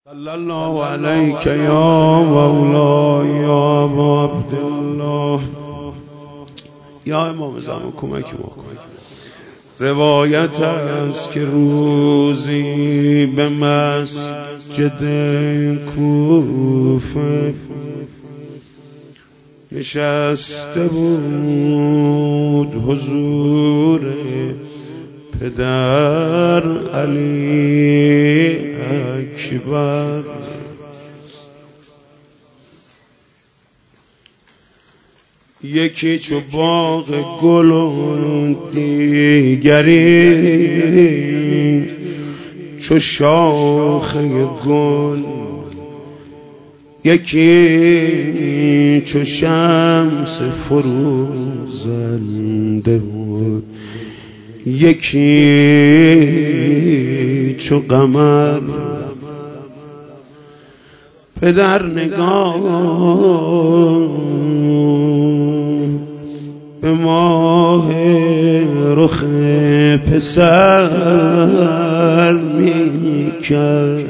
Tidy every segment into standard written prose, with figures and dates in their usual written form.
صلی الله علیک یا مولا یا ابا عبدالله. یا امام زمان کمک ما کن. روایت است که روزی به مسجد کوفه نشسته بود حضور پدر علی اکبر. یکی چو باغ گل و دیگری چو شاخه گل، یکی چو شمس فروزنده بود، یکی چو قمر. پدر نگاه به ماه رخ پسر میکرد.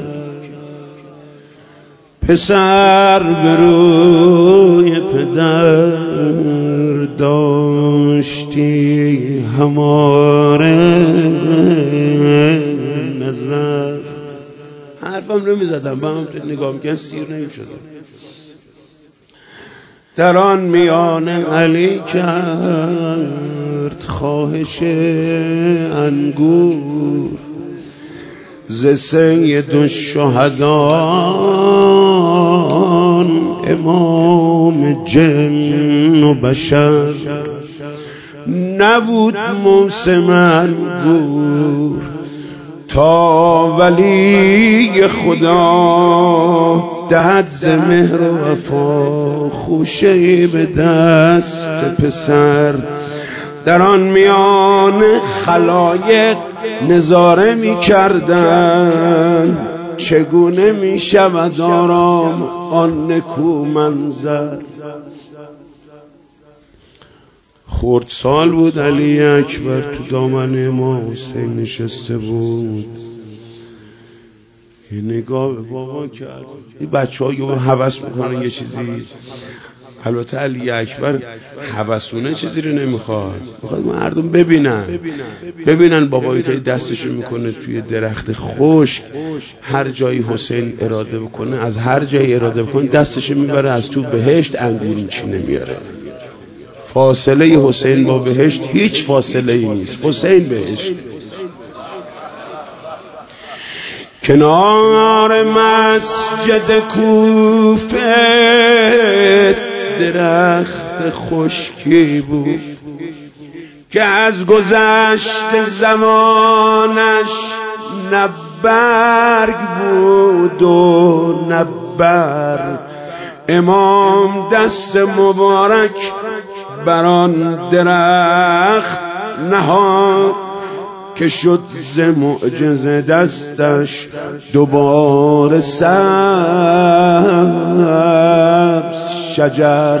پسر به روی پدر داشتی هماره نظر. حرفم رو میزدم با هم نگاه میکن سیر نمیشدم. در آن میان علی کرد خواهش انگور ز سید الشهدان امام جن و بشر. نبود موسم انگور تا ولی خدا دهد ز مهر و وفا خوشه‌ای به دست پسر. در آن میان خلایق نظاره می کردن چگونه می شود آرام آن نکو منظر. خردسال بود علی اکبر تو دامن امام حسین نشسته بود. یه نگاه به بابا کرد. این بچه ها یه هوس میکنن یه چیزی. البته علی اکبر هوسونه چیزی رو نمیخواد، میخواد مردم ببینن بابا اینطوری دستشو میکنه توی درخت خشک. هر جایی حسین اراده بکنه، از هر جایی اراده بکنه دستشو میبره از تو بهشت انگور میچینه میاره. فاصله حسین با بهشت هیچ فاصله ای نیست. حسین بهشت. کنار مسجد کوفه درخت خشکی بود که از گذشت زمانش نه برگ بود و نه بر. امام دست مبارک بر آن درخت نهاد که شد ز معجزه دستش دوباره سبز شجر.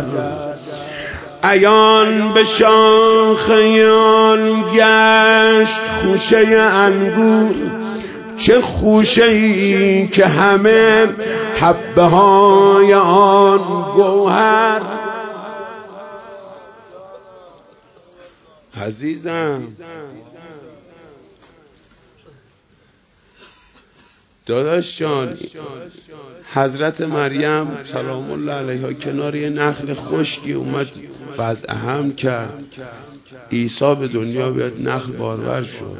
عیان به شاخه آن گشت خوشه انگور، چه خوشه‌ای که همه حبه های آن گوهر. عزیزم داداش جان، حضرت مریم سلام الله علیها کنار یه نخل خشکی اومد وضع حمل کرد. عیسی به دنیا بیاد نخل بارور شد.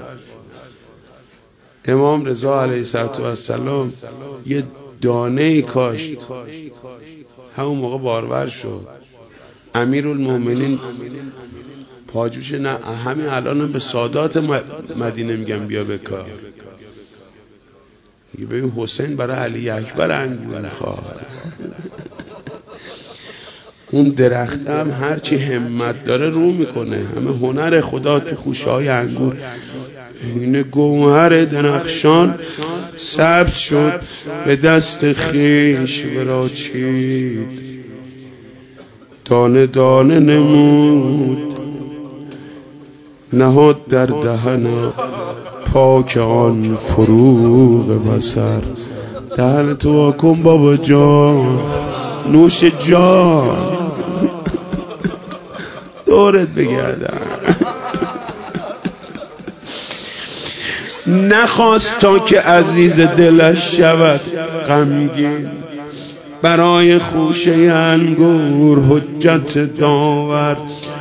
امام رضا علیه السلام یه دانه کاشت، همون موقع بارور شد. امیرالمومنین پاجوش نه همین الان به سادات مدینه میگم بیا بکار. ببین حسین برای علی اکبر انگور میخواد. اون درخت هم هرچی همت داره رو میکنه. همه هنر خدا تو خوشه های انگور. این گوهر درخشان سبز شد به دست خیش براچید، دانه دانه نمود نهاد در دهن پاک آن فروغ بصر. دهن تو واکن بابا جان، نوش جان دورت بگردم. نخواست تا که عزیز دلش شود غمگین، برای خوشه انگور حجت داور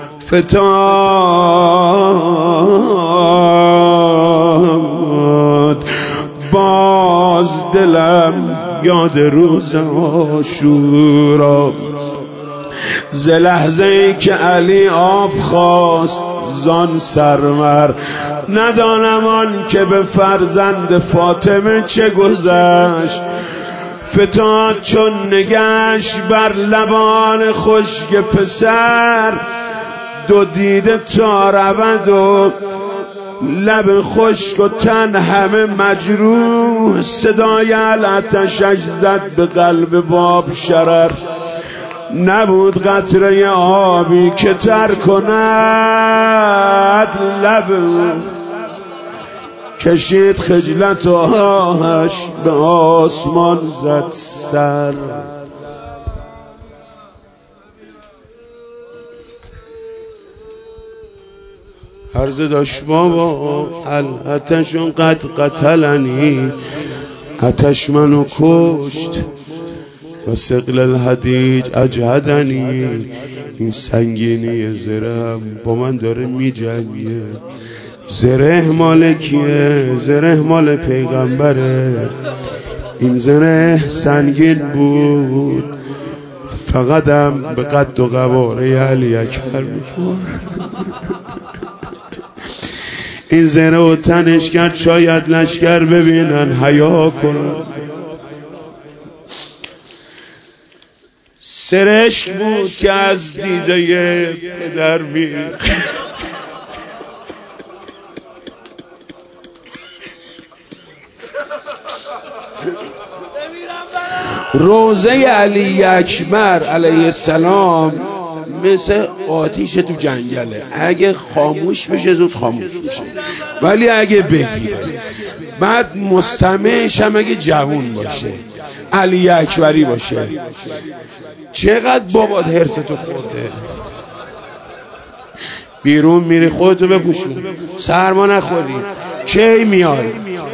فتاد. باز دلم یاد روز عاشورا، ز لحظه‌ای که علی آب خواست زان سرور. ندانم آن که به فرزند فاطمه چه گذشت، فتاد چون نگشت بر لبان خشک پسر. دو دیده تا رود و لب خشک و تن همه مجروح، صدای العطشش زد به قلب باب شرر. نبود قطره آبی که تر کند لب، کشید خجلت و آهش به آسمان زد سر. عرض داشت بابا العطشون قد قتلنی، عطش منو کشت و ثقل الحدیج اجهدنی. این سنگینی زرم با من داره می جنگه. زره مال کیه؟ زره مال پیغمبره. این زره سنگین بود، فقطم به قد و قواره علی اکبر میخورد. این زره و تنش کرد شاید لشکر ببینن حیا کنن. سرشک بود که از دیده پدر میریخت. روزه علی اکبر علیه السلام مثل آتیش تو جنگله، اگه خاموش بشه زود خاموش میشه، ولی اگه بگیره بعد مستمعش هم اگه جوون باشه علی اکبری باشه. چقدر بابات حرستو خورده، بیرون میری خودتو بپوشون، سرما نخوری، کی میای؟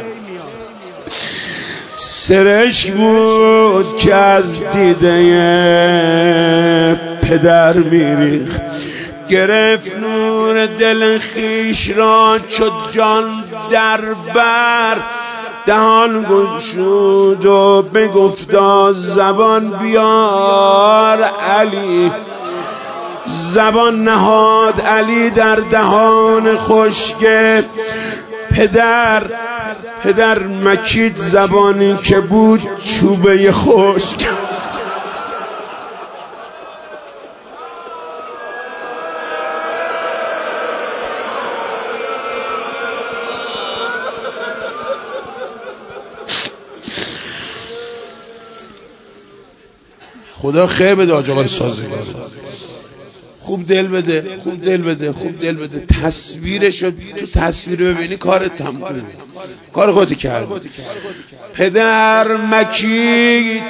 سرشک بود که از دیده پدر میریخت. گرفت نور دل خیش را چو جان در بر، دهان گشود و بگفتا زبان بیار علی. زبان نهاد علی در دهان خشک پدر مکید زبانی که بود چوبه خشک. خدا خیر بده آج آقای سازگار، خوب دل بده، خوب دل بده، خوب دل بده. تصویرشو تو تصویر ببینی کارت تمومه، کار خودی کرد. پدر مکید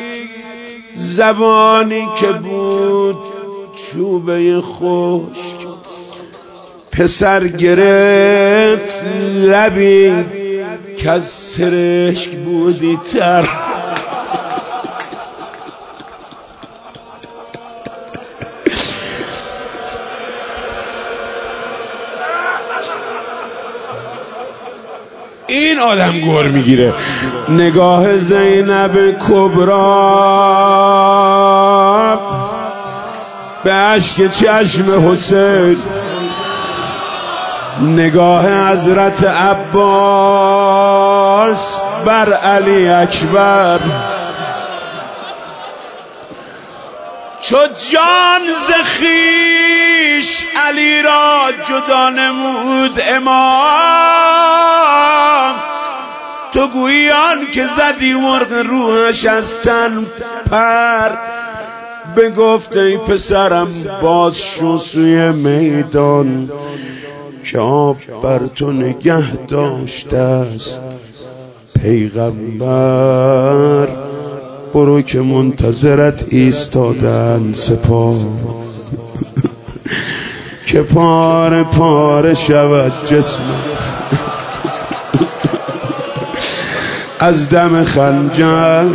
زبانی که بود چوبه خشک، پسر گرفت لبی که از سرشک بودی تر. این آدم گور میگیره. نگاه زینب کبرا به اشک چشم حسین، نگاه حضرت عباس بر علی اکبر. چو جان ز خویش علی را جدا نمود امام، تو گویی آن که زدی مرغ روحش از تن پر. بگفت ای پسرم باز شو سوی میدان، که آب بر تو نگه داشته است پیغمبر برو که منتظرت ایستادن سپاه که پاره پاره شود جسمت از دم خنجر.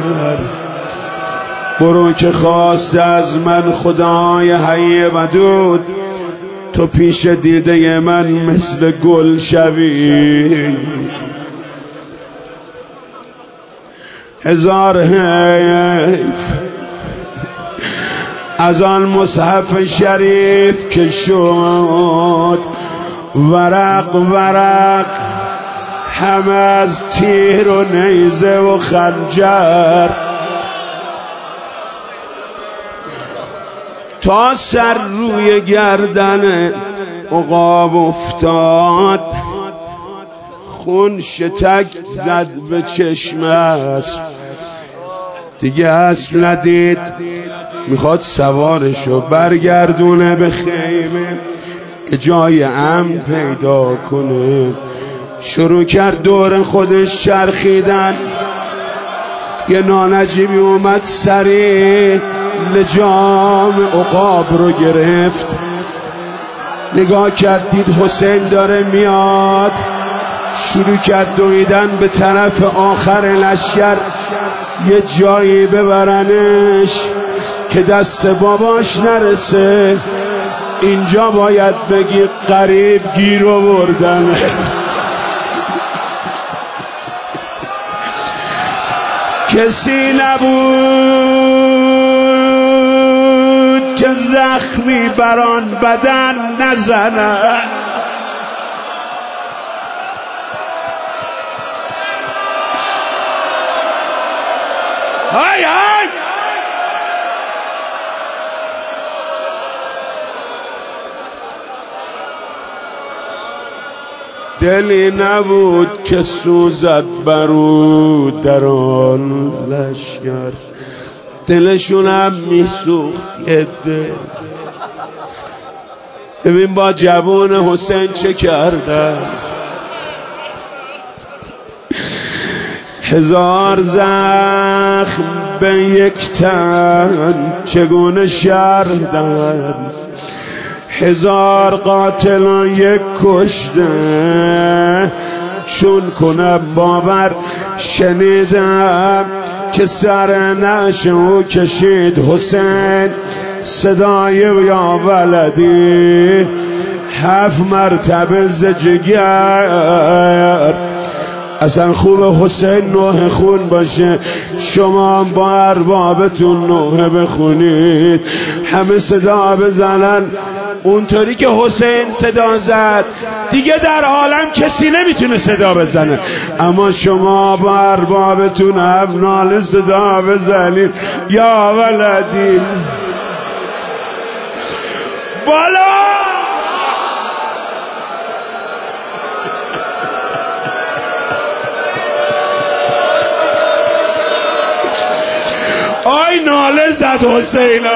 برو که خواست از من خدای حی ودود تو پیش دیده من مثل گل شوی. هزار حیف از آن مصحف شریف که شد ورق ورق هم از تیر و نیزه و خنجر. تا سر روی گردن عقاب افتاد خون شتک زد به چشم اسب. دیگه اسب ندید میخواد سوارشو برگردونه به خیمه که جای امن پیدا کنه. شروع کرد دور خودش چرخیدن. یه نانجیبی اومد سریع لجام عقاب رو گرفت. نگاه کرد دید حسین داره میاد. شروع کرد دویدن به طرف آخر لشکر یه جایی ببرنش که دست باباش نرسه. اینجا باید بگی قریب گیر آوردن. کسی نبود که زخمی بران بدن نزنه. های های دلی نبود که سوزد برو در آن لشکر. دلشونم میسوخت یه دل. ببین با جوان حسین چه کردن. هزار زخم به یک تن چگونه شردن. هزار قاتل و یک کشته چون کنم باور. شنیدم که سر نعش او کشید حسین صدای یا ولدی 7 مرتبه زجگر. اصلا خوب حسین نوح خون باشه. شما با اربابتون نوح بخونید همه صدا بزنن اونطوری که حسین صدا زد. دیگه در عالم کسی نمیتونه صدا بزنه اما شما با اربابتون هم ناله صدا بزنید یا ولدی بالا. آی ناله زد حسینا.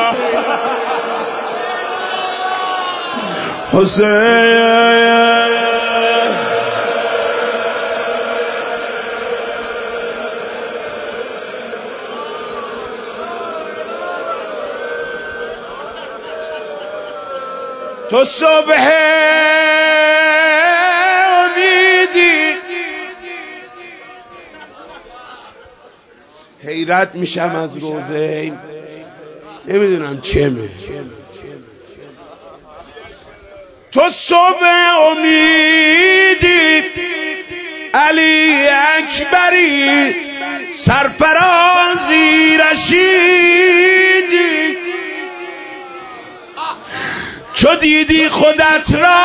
حسین تو صبح امیدی. حیرت میشم از روزه نمیدونم چمه. تو صبح امیدی علی اکبری سرفرازی رشیدی. چو دیدی خودت را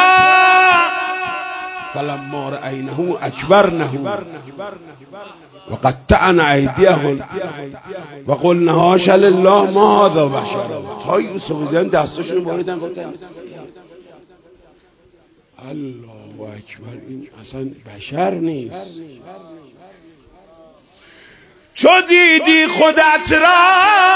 فلما رأینه اکبرنه و قطعن ایدیهم و قلنا حاش لله ما هذا بشر. تا یوسف دیدن دستاشون باریدن گفتن الله اکبر این اصلا بشر نیست. چو دیدی خودت را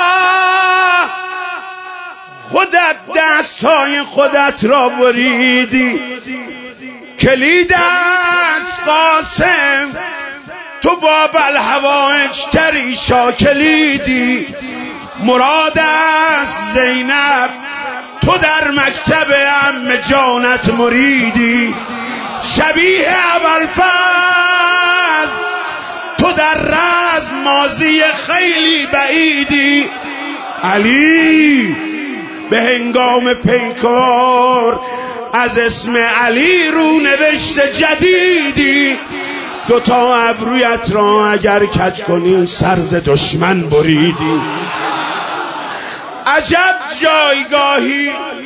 خودت دستهای خودت را بریدی. کلید از قاسم تو باب الحوائج تری شاکلیدی، مراد است زینب تو در مکتب عم جانت مریدی، شبیه ابوالفضل تو در رزم ماضی خیلی بعیدی، علی به هنگام پیکار از اسم علی رو نوشت جدیدی، دوتا ابرویت را اگر کج کنی سرز دشمن بریدی. عجب جایگاهی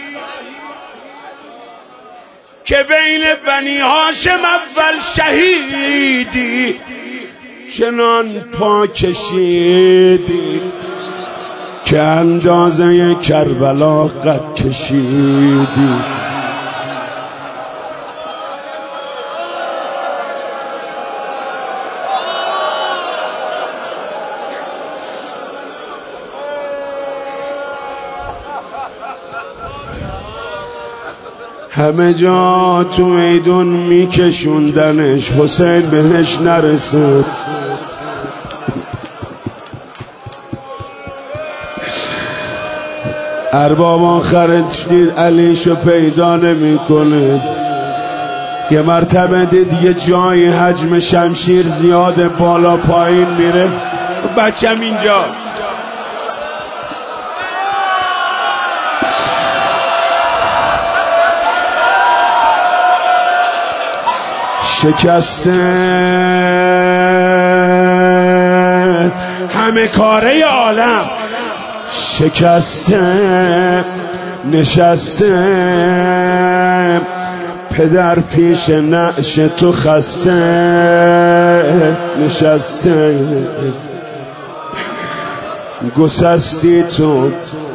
که بین بنی هاشم اول شهیدی، چنان پا کشیدی که اندازه کربلا قد کشیدی. همه جا تو میدون میکشوندنش، حسین بهش نرسید. ارباب آخرت دید علیشو پیدا نمیکنه، یه مرتبه دید یه جای حجم شمشیر زیاده بالا پایین میره، بچم اینجاست. شکسته همه کاره عالم، شکسته نشسته پدر پیش نعش تو خسته نشسته، گسستی تو.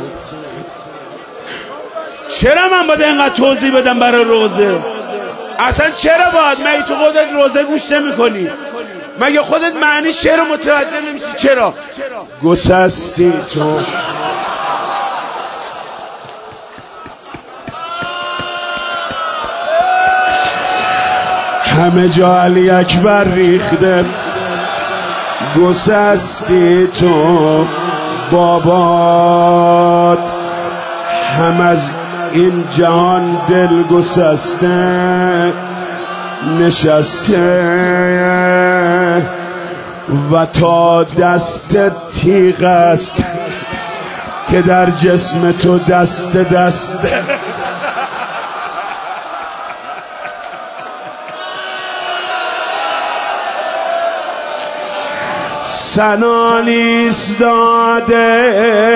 چرا من باید اینقدر توضیح بدم برای روزه؟ اصلا چرا باید؟ مگه تو خودت روزه گوش نمی‌کنی؟ مگه خودت معنی شعر رو متوجه نمیشی؟ چرا؟ گسستی تو. همه جا علی اکبر ریخته، گسستی تو بابات، هم از این جهان دل گسسته نشسته و تا دست تیغ است که در جسم تو دست دسته. سنان ایستاده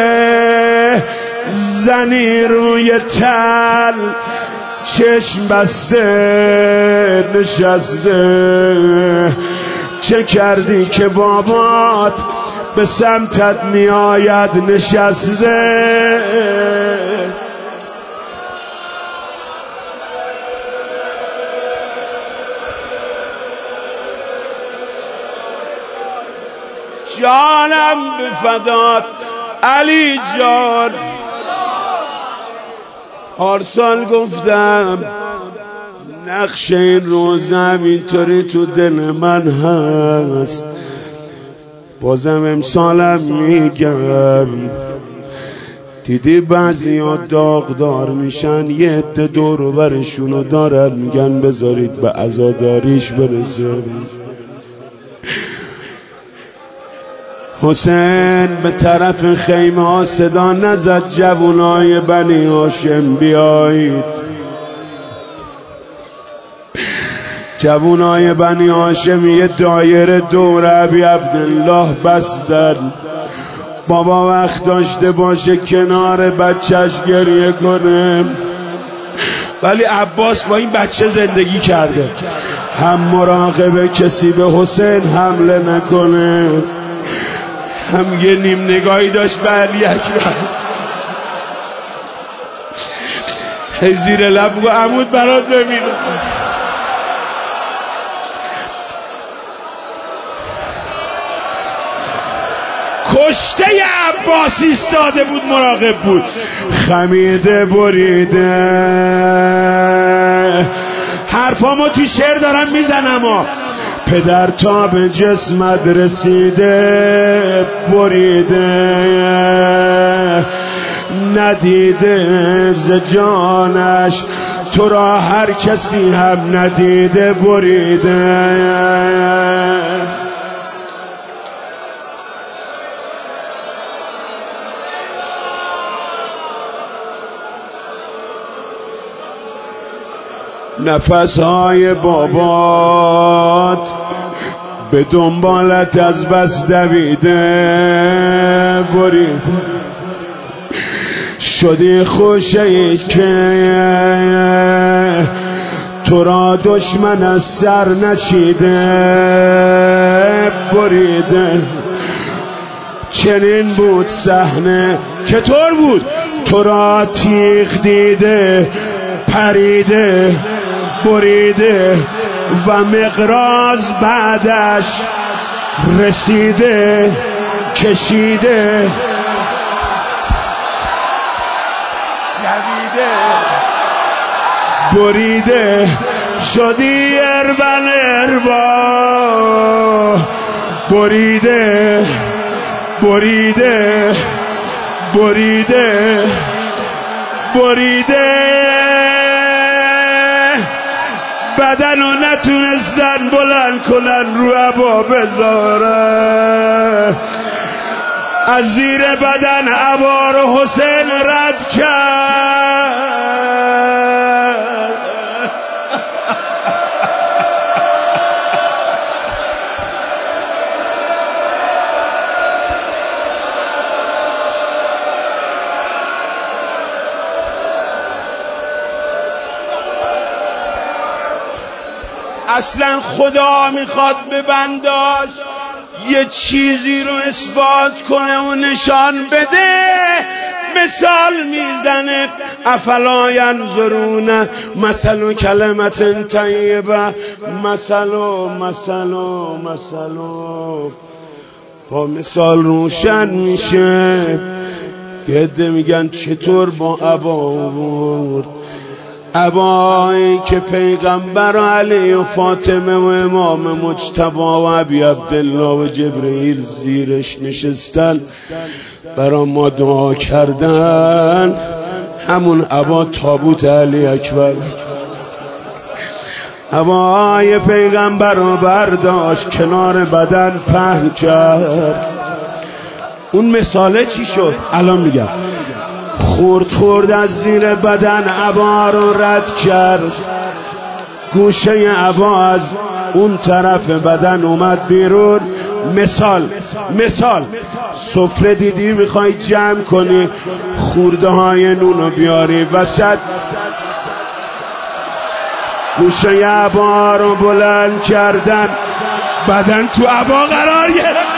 زنی روی تل، چشم بسته نشسته، چه کردی که بابات به سمتت می آید نشسته. جانم به فدات علی جان، پارسال گفتم نقش این روزم اینطوری تو دل من هست، بازم امسالم میگم. دیدی بعضی ها داغدار میشن، یه عده دور و برشونو دارن میگن بذارید به عزاداریش برسه. حسین به طرف خیمه ها صدا نزد جوانای بنی هاشم بیایید. جوانای بنی هاشم یه دایره دور ابی عبدالله بستن. بابا وقت داشته باشه کنار بچهش گریه کنه، ولی عباس با این بچه زندگی کرده، هم مراقبه کسی به حسین حمله نکنه، هم یه نیم نگاهی داشت به علی اکبر. هی زیر لب گو عمود برات ببینم. کشته عباس ایستاده بود مراقب بود، خمیده بریده. حرفامو تو شعر دارم میزنم، پدر تا به جسمت رسیده بریده، ندیده ز جانش تو را هر کسی هم ندیده بریده. نفسهای بابات به دنبالت از بس دویده برید، شدی خوشی که تو را دشمن از سر نچیده بریده. چنین بود صحنه چطور بود؟ تو را تیغ دیده پریده بریده و مقراض بعدش رسیده کشیده جویده بریده. شدی اربن اربا بریده بریده بریده بریده. بدنو نتونستن بلند کنن رو عبا بذاره، از زیر بدن عبا رو حسین رد کرد. اصلا خدا میخواد به بنداش یه چیزی رو اثبات کنه و نشان بده، مثال میزنه. افلا ینظرون مثل کلمت طیبه مثل با مثال روشن میشه. یه عده میگن چطور با عبا آورد؟ عبایی که پیغمبر و علی و فاطمه و امام مجتبی و ابی عبدالله و جبرئیل زیرش نشستن برا ما دعا کردن، همون عبا تابوت علی اکبر. عبای پیغمبر رو برداشت کنار بدن پهن کرد. اون مثاله چی شد؟ الان میگم. خورد از زیر بدن عبا رو رد کرد، گوشه عبا از اون طرف بدن اومد بیرون. مثال سفره دیدی میخوای جمع کنی، خورده های نونو بیاری وسط، گوشه عبا رو بلند کردن، بدن تو عبا قرار گرفت.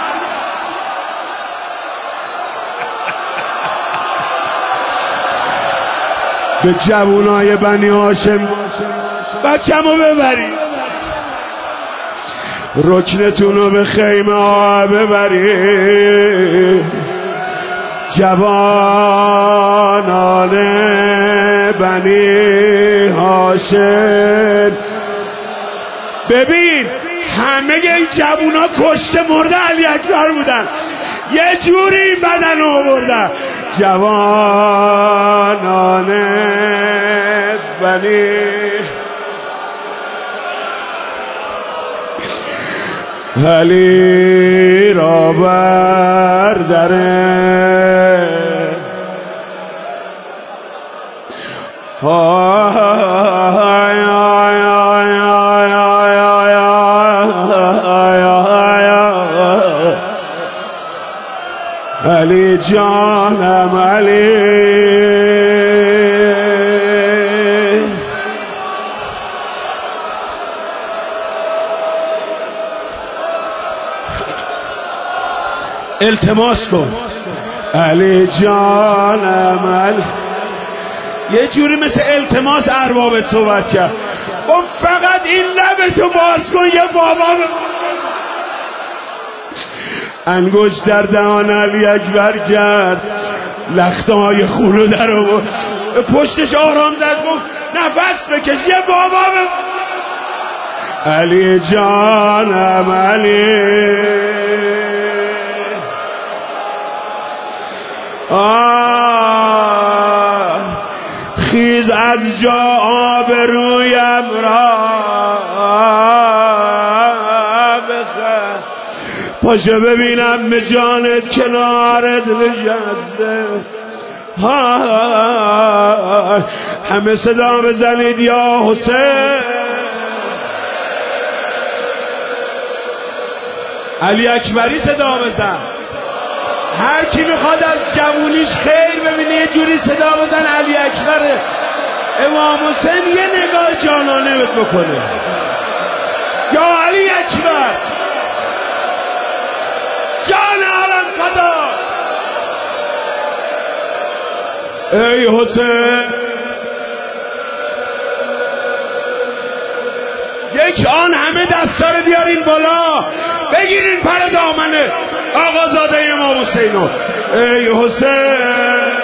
به جوانای بنی هاشم بچه‌مو ببرید، رکنتونو به خیمه ها ببرید. جوانان بنی هاشم ببین، همه این جوونا کشته مرده علی اکبر بودن، یه جوری این بدن رو آوردن. جوانان بنی علی را برداره علی جانم علی. التماس کن علی جانم علی. یه جوری مثل التماس اربابت صحبت کرد. اون فقط این لبتو باز کن یه بابا انگشت در دهان علی اکبر کرد، لخته های خونو در آورد، پشتش آرام زد، گفت نفس بکش یه بابا علی جانم علی خیز از جا آبرویم را بخر پاشو ببینم به جانت کنارت نشسته همه صدا بزنید یا حسین علی اکبری صدا بزن هر کی میخواد از جوونیش خیر ببینه یه جوری صدا بزن علی اکبر امام حسین یه نگاه جانانه بهت بکنه یا علی اکبر جان عالم فدا ای حسین یک آن همه دستا رو بیارین بالا بگیرین پر دامنه آقازاده امام حسینو ای حسین